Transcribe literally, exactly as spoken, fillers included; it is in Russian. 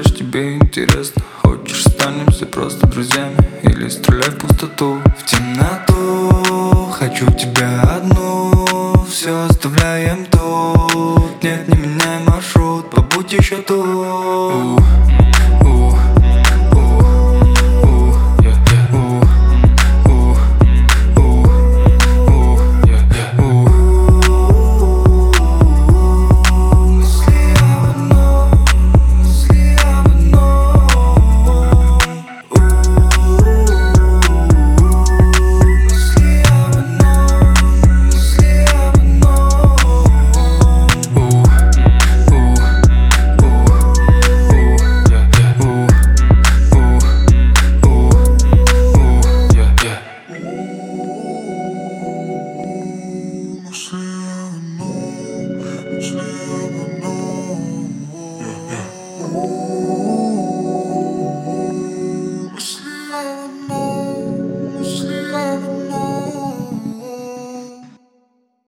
Хочешь, тебе интересно? Хочешь, останемся просто друзьями? Или стреляй в пустоту, в темноту? Хочу тебя одну, все оставляем тут. Нет, не меняй маршрут, побудь еще тут.